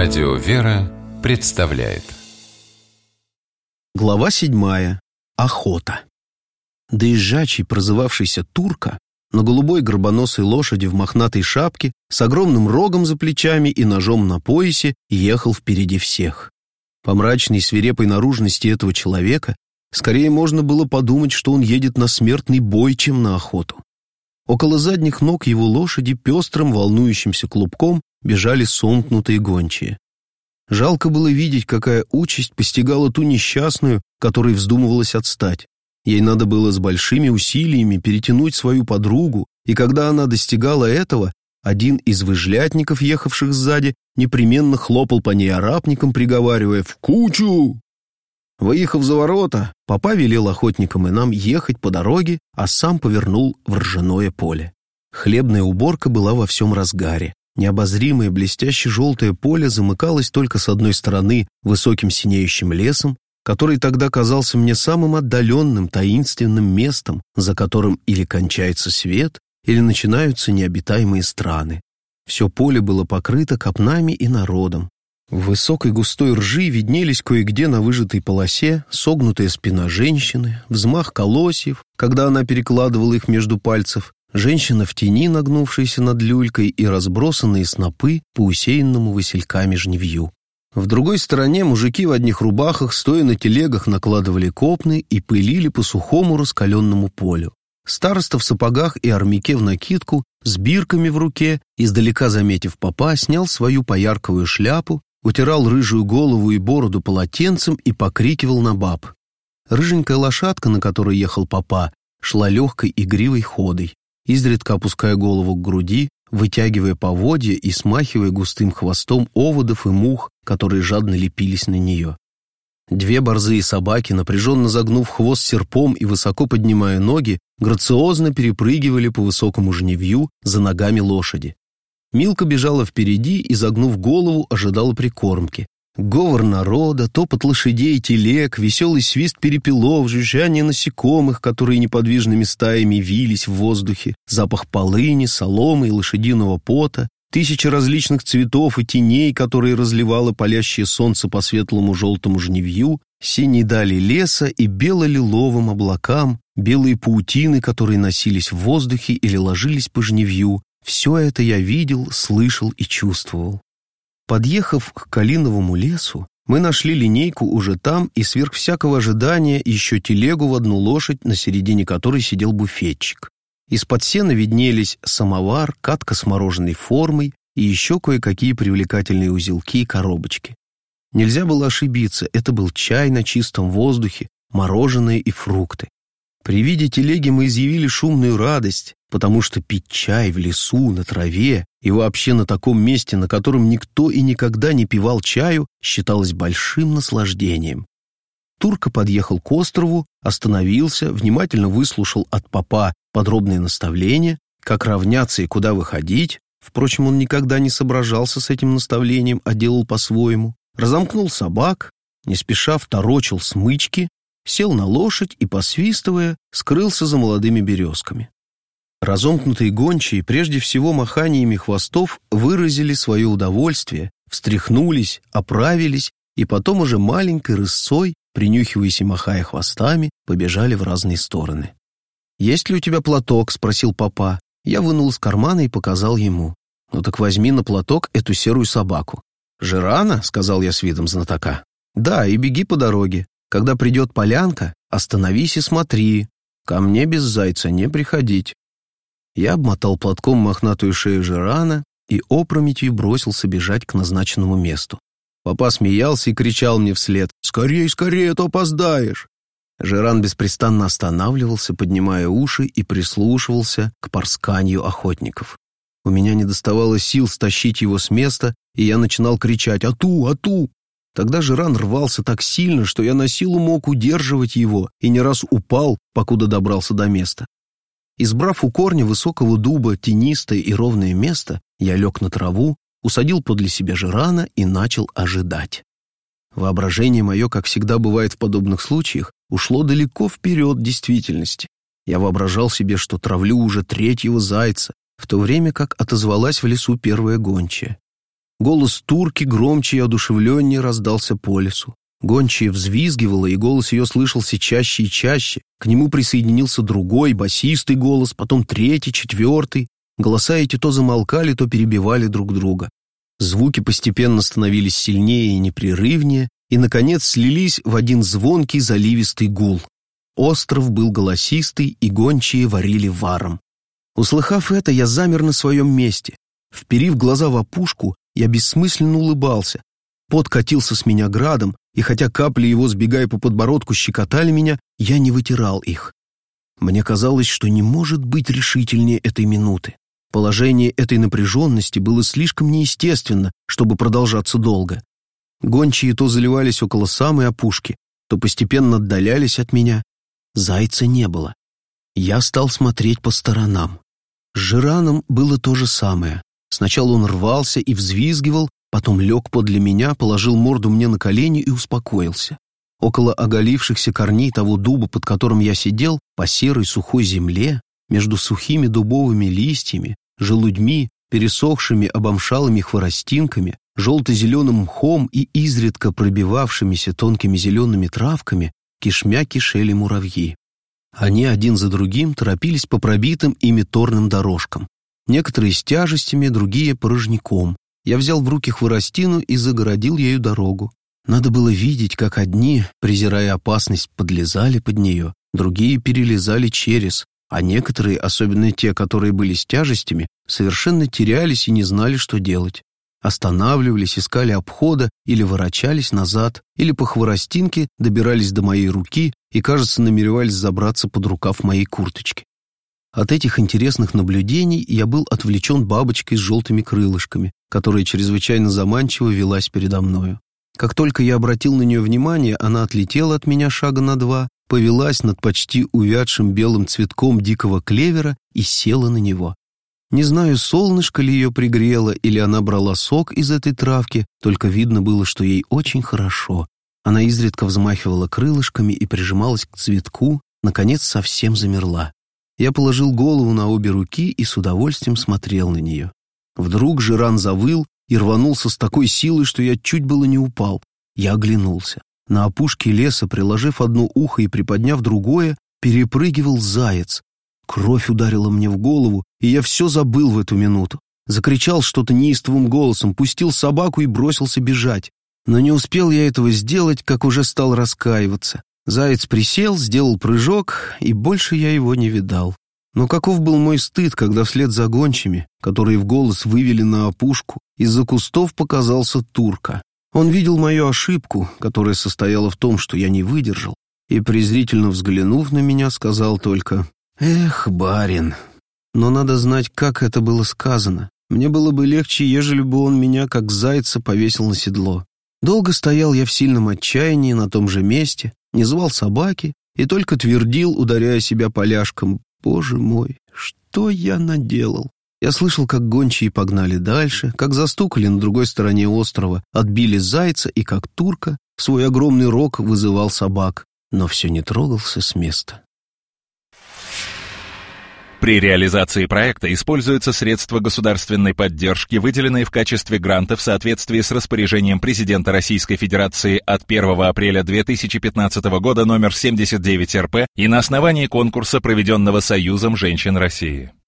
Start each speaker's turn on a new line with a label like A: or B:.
A: Радио «Вера» представляет.
B: Глава 7. Охота. Доезжачий, прозывавшийся Турка, на голубой горбоносой лошади в мохнатой шапке, с огромным рогом за плечами и ножом на поясе, ехал впереди всех. По мрачной и свирепой наружности этого человека скорее можно было подумать, что он едет на смертный бой, чем на охоту. Около задних ног его лошади пестрым волнующимся клубком бежали сомкнутые гончие. Жалко было видеть, какая участь постигала ту несчастную, которой вздумывалось отстать. Ей надо было с большими усилиями перетянуть свою подругу, и когда она достигала этого, один из выжлятников, ехавших сзади, непременно хлопал по ней арапником, приговаривая «в кучу!». Выехав за ворота, папа велел охотникам и нам ехать по дороге, а сам повернул в ржаное поле. Хлебная уборка была во всем разгаре. Необозримое блестяще-желтое поле замыкалось только с одной стороны высоким синеющим лесом, который тогда казался мне самым отдаленным, таинственным местом, за которым или кончается свет, или начинаются необитаемые страны. Все поле было покрыто копнами и народом. В высокой густой ржи виднелись кое-где на выжатой полосе согнутая спина женщины, взмах колосьев, когда она перекладывала их между пальцев, женщина в тени, нагнувшаяся над люлькой, и разбросанные снопы по усеянному васильками жнивью. В другой стороне мужики в одних рубахах, стоя на телегах, накладывали копны и пылили по сухому раскаленному полю. Староста в сапогах и армяке в накидку, с бирками в руке, издалека заметив попа, снял свою поярковую шляпу, утирал рыжую голову и бороду полотенцем и покрикивал на баб. Рыженькая лошадка, на которой ехал попа, шла легкой игривой ходой, изредка опуская голову к груди, вытягивая поводья и смахивая густым хвостом оводов и мух, которые жадно лепились на нее. Две борзые собаки, напряженно загнув хвост серпом и высоко поднимая ноги, грациозно перепрыгивали по высокому жнивью за ногами лошади. Милка бежала впереди и, загнув голову, ожидала прикормки. Говор народа, топот лошадей и телег, веселый свист перепелов, жужжание насекомых, которые неподвижными стаями вились в воздухе, запах полыни, соломы и лошадиного пота, тысячи различных цветов и теней, которые разливало палящее солнце по светлому желтому жнивью, синей дали леса и бело-лиловым облакам, белые паутины, которые носились в воздухе или ложились по жнивью. Все это я видел, слышал и чувствовал. Подъехав к Калиновому лесу, мы нашли линейку уже там и сверх всякого ожидания еще телегу в одну лошадь, на середине которой сидел буфетчик. Из-под сена виднелись самовар, катка с мороженой формой и еще кое-какие привлекательные узелки и коробочки. Нельзя было ошибиться, это был чай на чистом воздухе, мороженое и фрукты. При виде телеги мы изъявили шумную радость, потому что пить чай в лесу, на траве и вообще на таком месте, на котором никто и никогда не пивал чаю, считалось большим наслаждением. Турка подъехал к острову, остановился, внимательно выслушал от попа подробные наставления, как равняться и куда выходить. Впрочем, он никогда не соображался с этим наставлением, а делал по-своему. Разомкнул собак, не спеша второчил смычки, сел на лошадь и, посвистывая, скрылся за молодыми березками. Разомкнутые гончие, прежде всего маханиями хвостов, выразили свое удовольствие, встряхнулись, оправились и потом уже маленькой рысцой, принюхиваясь и махая хвостами, побежали в разные стороны. «Есть ли у тебя платок?» — спросил папа. Я вынул из кармана и показал ему. «Ну так возьми на платок эту серую собаку». «Жирана?» — сказал я с видом знатока. «Да, и беги по дороге. Когда придет полянка, остановись и смотри. Ко мне без зайца не приходить». Я обмотал платком мохнатую шею Жирана и опрометью бросился бежать к назначенному месту. Папа смеялся и кричал мне вслед: «Скорей, скорей, а то опоздаешь!» Жиран беспрестанно останавливался, поднимая уши, и прислушивался к порсканью охотников. У меня недоставало сил стащить его с места, и я начинал кричать «Ату! Ату!». Тогда Жиран рвался так сильно, что я на силу мог удерживать его и не раз упал, покуда добрался до места. Избрав у корня высокого дуба тенистое и ровное место, я лег на траву, усадил подле себя Жирана и начал ожидать. Воображение мое, как всегда бывает в подобных случаях, ушло далеко вперед действительности. Я воображал себе, что травлю уже третьего зайца, в то время как отозвалась в лесу первая гончая. Голос турки громче и одушевленнее раздался по лесу. Гончая взвизгивала, и голос ее слышался чаще и чаще. К нему присоединился другой, басистый голос, потом третий, четвертый. Голоса эти то замолкали, то перебивали друг друга. Звуки постепенно становились сильнее и непрерывнее, и, наконец, слились в один звонкий заливистый гул. Остров был голосистый, и гончие варили варом. Услыхав это, я замер на своем месте. Вперив глаза в опушку, я бессмысленно улыбался. Пот катился с меня градом, и хотя капли его, сбегая по подбородку, щекотали меня, я не вытирал их. Мне казалось, что не может быть решительнее этой минуты. Положение этой напряженности было слишком неестественно, чтобы продолжаться долго. Гончие то заливались около самой опушки, то постепенно отдалялись от меня. Зайца не было. Я стал смотреть по сторонам. С Жираном было то же самое. Сначала он рвался и взвизгивал, потом лег подле меня, положил морду мне на колени и успокоился. Около оголившихся корней того дуба, под которым я сидел, по серой сухой земле, между сухими дубовыми листьями, желудьми, пересохшими обомшалыми хворостинками, желто-зеленым мхом и изредка пробивавшимися тонкими зелеными травками, кишмя кишели муравьи. Они один за другим торопились по пробитым ими торным дорожкам. Некоторые с тяжестями, другие порожняком. Я взял в руки хворостину и загородил ею дорогу. Надо было видеть, как одни, презирая опасность, подлезали под нее, другие перелезали через, а некоторые, особенно те, которые были с тяжестями, совершенно терялись и не знали, что делать. Останавливались, искали обхода или ворочались назад, или по хворостинке добирались до моей руки и, кажется, намеревались забраться под рукав моей курточки. От этих интересных наблюдений я был отвлечен бабочкой с желтыми крылышками, которая чрезвычайно заманчиво велась передо мною. Как только я обратил на нее внимание, она отлетела от меня шага на 2, повелась над почти увядшим белым цветком дикого клевера и села на него. Не знаю, солнышко ли ее пригрело, или она брала сок из этой травки, только видно было, что ей очень хорошо. Она изредка взмахивала крылышками и прижималась к цветку, наконец совсем замерла. Я положил голову на обе руки и с удовольствием смотрел на нее. Вдруг Жиран завыл и рванулся с такой силой, что я чуть было не упал. Я оглянулся. На опушке леса, приложив одно ухо и приподняв другое, перепрыгивал заяц. Кровь ударила мне в голову, и я все забыл в эту минуту. Закричал что-то неистовым голосом, пустил собаку и бросился бежать. Но не успел я этого сделать, как уже стал раскаиваться. Заяц присел, сделал прыжок, и больше я его не видал. Но каков был мой стыд, когда вслед за гончими, которые в голос вывели на опушку, из-за кустов показался турка. Он видел мою ошибку, которая состояла в том, что я не выдержал, и, презрительно взглянув на меня, сказал только: «Эх, барин». Но надо знать, как это было сказано. Мне было бы легче, ежели бы он меня, как зайца, повесил на седло. Долго стоял я в сильном отчаянии на том же месте, не звал собаки и только твердил, ударяя себя поляшком: «Боже мой, что я наделал?» Я слышал, как гончие погнали дальше, как застукали на другой стороне острова, отбили зайца и как турка в свой огромный рог вызывал собак, но все не трогался с места.
C: При реализации проекта используются средства государственной поддержки, выделенные в качестве гранта в соответствии с распоряжением президента Российской Федерации от 1 апреля 2015 года номер 79 РП и на основании конкурса, проведенного Союзом женщин России.